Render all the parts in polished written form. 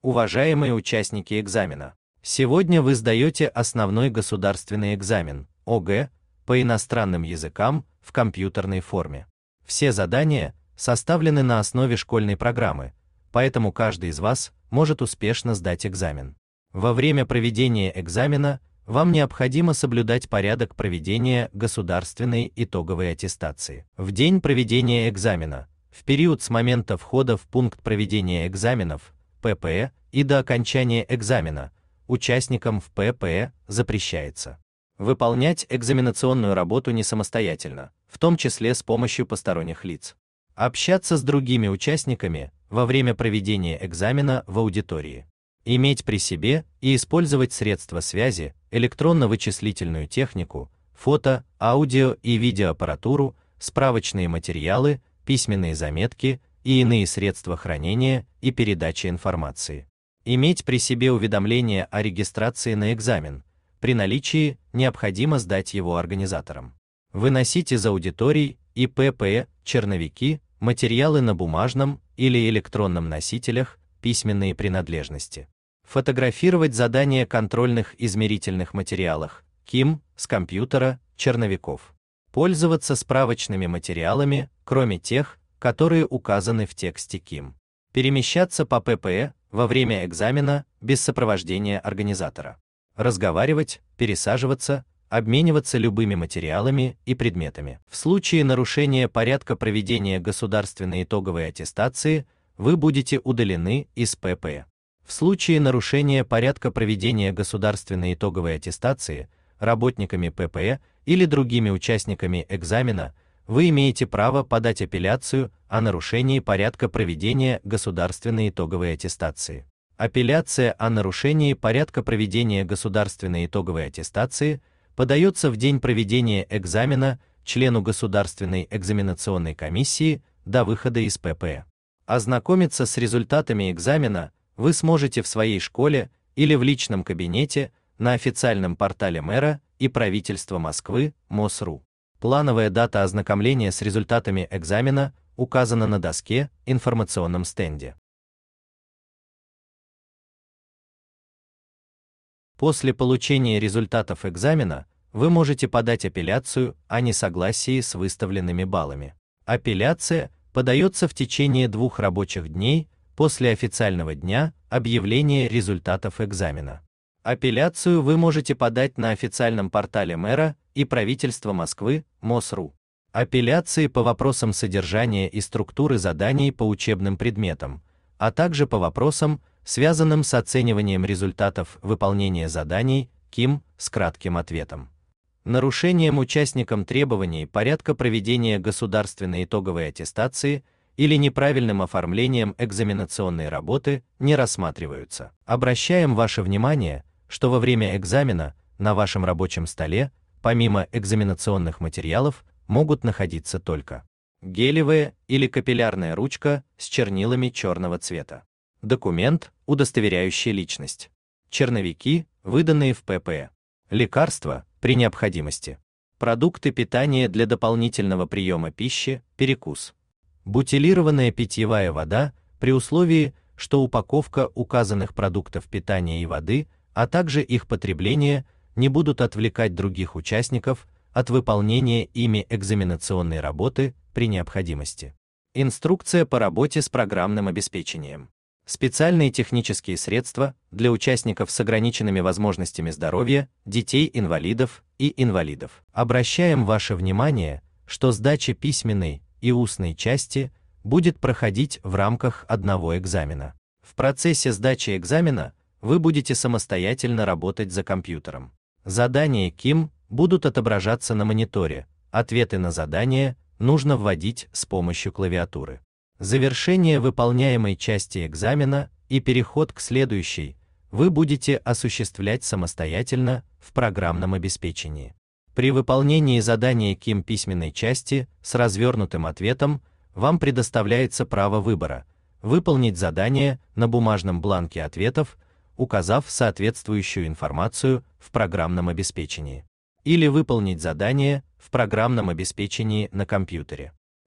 Уважаемые участники экзамена, сегодня вы сдаете основной государственный экзамен, ОГЭ, по иностранным языкам в компьютерной форме. Все задания составлены на основе школьной программы, поэтому каждый из вас может успешно сдать экзамен. Во время проведения экзамена вам необходимо соблюдать порядок проведения государственной итоговой аттестации. В день проведения экзамена, в период с момента входа в пункт проведения экзаменов, ППЭ, и до окончания экзамена, участникам в ППЭ запрещается выполнять экзаменационную работу не самостоятельно, в том числе с помощью посторонних лиц, общаться с другими участниками во время проведения экзамена в аудитории, иметь при себе и использовать средства связи, электронно-вычислительную технику, фото, аудио и видеоаппаратуру, справочные материалы, письменные заметки и иные средства хранения и передачи информации. Иметь при себе уведомление о регистрации на экзамен. При наличии необходимо сдать его организаторам. Выносить из аудиторий и ППЭ черновики, материалы на бумажном или электронном носителях, письменные принадлежности. Фотографировать задания контрольных измерительных материалах, КИМ, с компьютера, черновиков. Пользоваться справочными материалами, кроме тех, которые указаны в тексте КИМ. Перемещаться по ППЭ во время экзамена без сопровождения организатора. Разговаривать, пересаживаться, обмениваться любыми материалами и предметами. В случае нарушения порядка проведения государственной итоговой аттестации вы будете удалены из ППЭ. В случае нарушения порядка проведения государственной итоговой аттестации работниками ППЭ или другими участниками экзамена вы имеете право подать апелляцию о нарушении порядка проведения государственной итоговой аттестации. Апелляция о нарушении порядка проведения государственной итоговой аттестации подается в день проведения экзамена члену Государственной экзаменационной комиссии до выхода из ППЭ. Ознакомиться с результатами экзамена вы сможете в своей школе или в личном кабинете на официальном портале мэра и правительства Москвы МОС.ру. Плановая дата ознакомления с результатами экзамена указана на доске информационном стенде. После получения результатов экзамена вы можете подать апелляцию о несогласии с выставленными баллами. Апелляция подается в течение 2 рабочих дней после официального дня объявления результатов экзамена. Апелляцию вы можете подать на официальном портале мэра и правительства Москвы МОС.ру. Апелляции по вопросам содержания и структуры заданий по учебным предметам, а также по вопросам, связанным с оцениванием результатов выполнения заданий, КИМ, с кратким ответом. Нарушением участникам требований порядка проведения государственной итоговой аттестации или неправильным оформлением экзаменационной работы не рассматриваются. Обращаем ваше внимание, что во время экзамена на вашем рабочем столе, помимо экзаменационных материалов, могут находиться только гелевая или капиллярная ручка с чернилами черного цвета, документ, удостоверяющий личность, черновики, выданные в ППЭ, лекарства при необходимости, продукты питания для дополнительного приема пищи, перекус, бутилированная питьевая вода при условии, что упаковка указанных продуктов питания и воды, а также их потребление не будут отвлекать других участников от выполнения ими экзаменационной работы при необходимости. Инструкция по работе с программным обеспечением. Специальные технические средства для участников с ограниченными возможностями здоровья, детей-инвалидов и инвалидов. Обращаем ваше внимание, что сдача письменной и устной части будет проходить в рамках одного экзамена. В процессе сдачи экзамена вы будете самостоятельно работать за компьютером. Задания КИМ будут отображаться на мониторе, ответы на задания нужно вводить с помощью клавиатуры. Завершение выполняемой части экзамена и переход к следующей вы будете осуществлять самостоятельно в программном обеспечении. При выполнении задания КИМ письменной части с развернутым ответом вам предоставляется право выбора: выполнить задание на бумажном бланке ответов, указав соответствующую информацию в программном обеспечении, или выполнить задание в программном обеспечении на компьютере.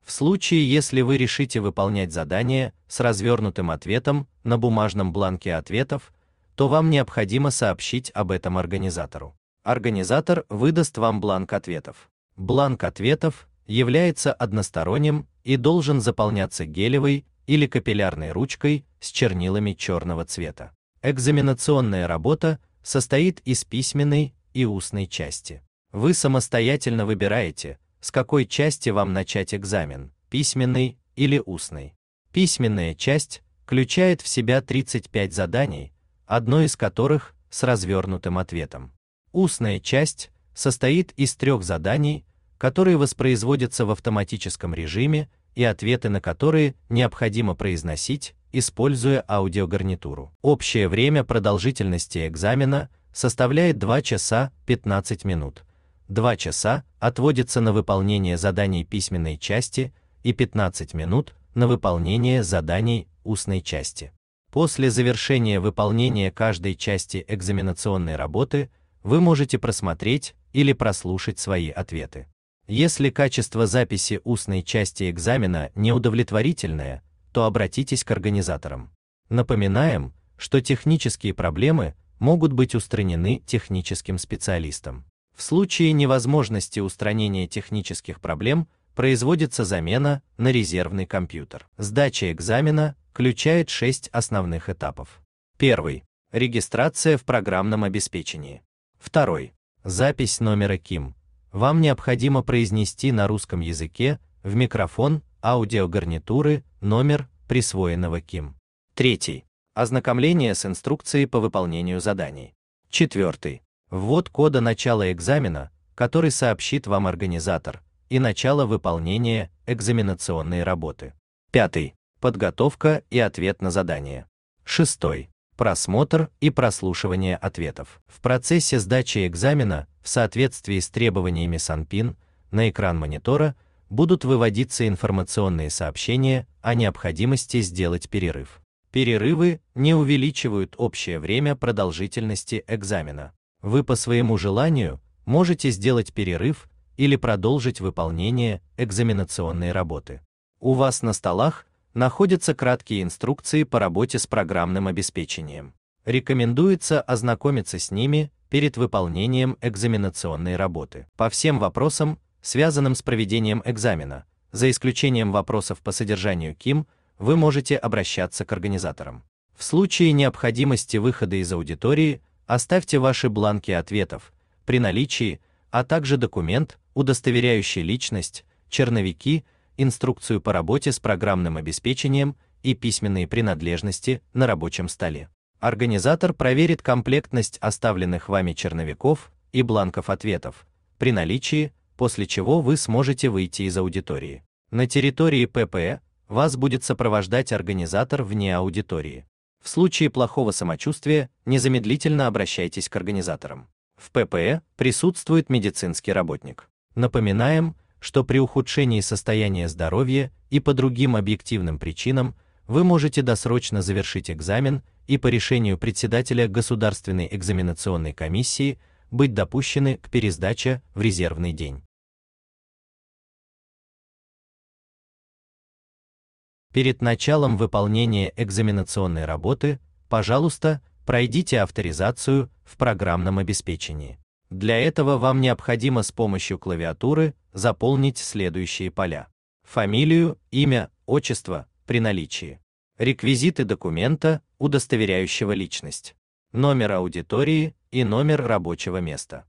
В случае, если вы решите выполнять задание с развернутым ответом на бумажном бланке ответов, то вам необходимо сообщить об этом организатору. Организатор выдаст вам бланк ответов. Бланк ответов является односторонним и должен заполняться гелевой или капиллярной ручкой с чернилами черного цвета. Экзаменационная работа состоит из письменной и устной части. Вы самостоятельно выбираете, с какой части вам начать экзамен, письменной или устной. Письменная часть включает в себя 35 заданий, одно из которых с развернутым ответом. Устная часть состоит из 3 заданий, которые воспроизводятся в автоматическом режиме и ответы на которые необходимо произносить, используя аудиогарнитуру. Общее время продолжительности экзамена составляет 2 часа 15 минут. 2 часа отводится на выполнение заданий письменной части и 15 минут на выполнение заданий устной части. После завершения выполнения каждой части экзаменационной работы вы можете просмотреть или прослушать свои ответы. Если качество записи устной части экзамена неудовлетворительное, то обратитесь к организаторам. Напоминаем, что технические проблемы могут быть устранены техническим специалистом. В случае невозможности устранения технических проблем производится замена на резервный компьютер. Сдача экзамена включает 6 основных этапов. Первый. Регистрация в программном обеспечении. Второй. Запись номера КИМ. Вам необходимо произнести на русском языке в микрофон аудиогарнитуры номер присвоенного КИМ. Третий. Ознакомление с инструкцией по выполнению заданий. Четвертый. Ввод кода начала экзамена, который сообщит вам организатор, и начало выполнения экзаменационной работы. Пятый. Подготовка и ответ на задание. Шестой. Просмотр и прослушивание ответов. В процессе сдачи экзамена, в соответствии с требованиями СанПин, на экран монитора будут выводиться информационные сообщения о необходимости сделать перерыв. Перерывы не увеличивают общее время продолжительности экзамена. Вы по своему желанию можете сделать перерыв или продолжить выполнение экзаменационной работы. У вас на столах находятся краткие инструкции по работе с программным обеспечением. Рекомендуется ознакомиться с ними перед выполнением экзаменационной работы. По всем вопросам, связанным с проведением экзамена, за исключением вопросов по содержанию КИМ, вы можете обращаться к организаторам. В случае необходимости выхода из аудитории, оставьте ваши бланки ответов при наличии, а также документ, удостоверяющий личность, черновики, инструкцию по работе с программным обеспечением и письменные принадлежности на рабочем столе. Организатор проверит комплектность оставленных вами черновиков и бланков ответов при наличии, после чего вы сможете выйти из аудитории. На территории ППЭ вас будет сопровождать организатор вне аудитории. В случае плохого самочувствия незамедлительно обращайтесь к организаторам. В ППЭ присутствует медицинский работник. Напоминаем, что при ухудшении состояния здоровья и по другим объективным причинам вы можете досрочно завершить экзамен и по решению председателя Государственной экзаменационной комиссии быть допущены к пересдаче в резервный день. Перед началом выполнения экзаменационной работы, пожалуйста, пройдите авторизацию в программном обеспечении. Для этого вам необходимо с помощью клавиатуры заполнить следующие поля: фамилию, имя, отчество при наличии, реквизиты документа, удостоверяющего личность, номер аудитории и номер рабочего места.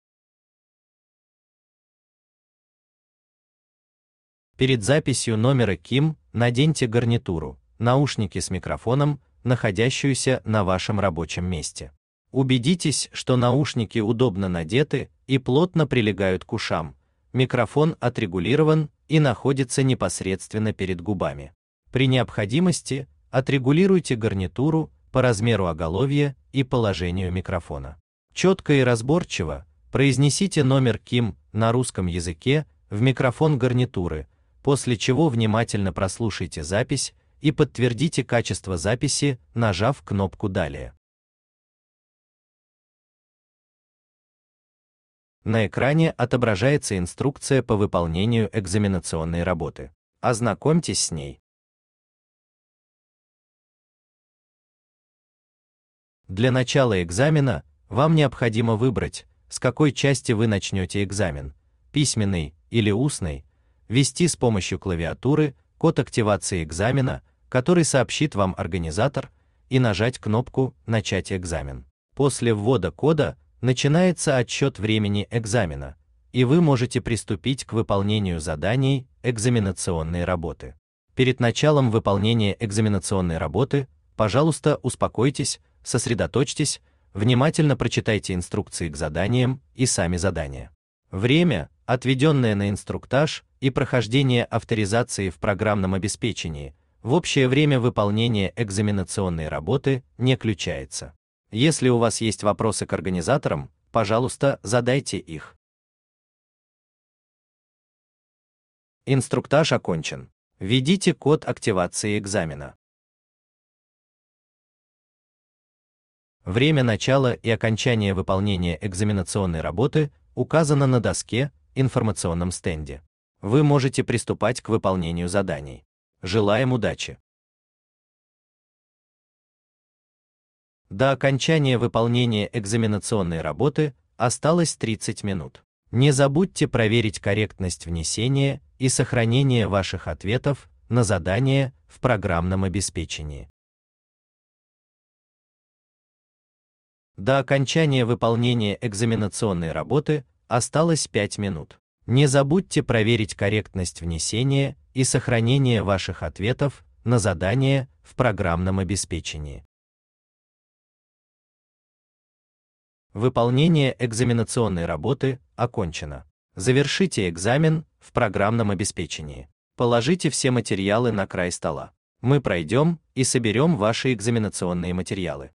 Перед записью номера КИМ наденьте гарнитуру, наушники с микрофоном, находящуюся на вашем рабочем месте. Убедитесь, что наушники удобно надеты и плотно прилегают к ушам. Микрофон отрегулирован и находится непосредственно перед губами. При необходимости отрегулируйте гарнитуру по размеру оголовья и положению микрофона. Четко и разборчиво произнесите номер КИМ на русском языке в микрофон гарнитуры, после чего внимательно прослушайте запись и подтвердите качество записи, нажав кнопку «Далее». На экране отображается инструкция по выполнению экзаменационной работы. Ознакомьтесь с ней. Для начала экзамена вам необходимо выбрать, с какой части вы начнете экзамен, письменный или устный, ввести с помощью клавиатуры код активации экзамена, который сообщит вам организатор, и нажать кнопку «Начать экзамен». После ввода кода начинается отсчет времени экзамена, и вы можете приступить к выполнению заданий экзаменационной работы. Перед началом выполнения экзаменационной работы, пожалуйста, успокойтесь, сосредоточьтесь, внимательно прочитайте инструкции к заданиям и сами задания. Время, отведенное на инструктаж и прохождение авторизации в программном обеспечении, в общее время выполнения экзаменационной работы не включается. Если у вас есть вопросы к организаторам, пожалуйста, задайте их. Инструктаж окончен. Введите код активации экзамена. Время начала и окончания выполнения экзаменационной работы указано на доске, информационном стенде. Вы можете приступать к выполнению заданий. Желаем удачи! До окончания выполнения экзаменационной работы осталось 30 минут. Не забудьте проверить корректность внесения и сохранения ваших ответов на задания в программном обеспечении. До окончания выполнения экзаменационной работы осталось 5 минут. Не забудьте проверить корректность внесения и сохранения ваших ответов на задания в программном обеспечении. Выполнение экзаменационной работы окончено. Завершите экзамен в программном обеспечении. Положите все материалы на край стола. Мы пройдем и соберем ваши экзаменационные материалы.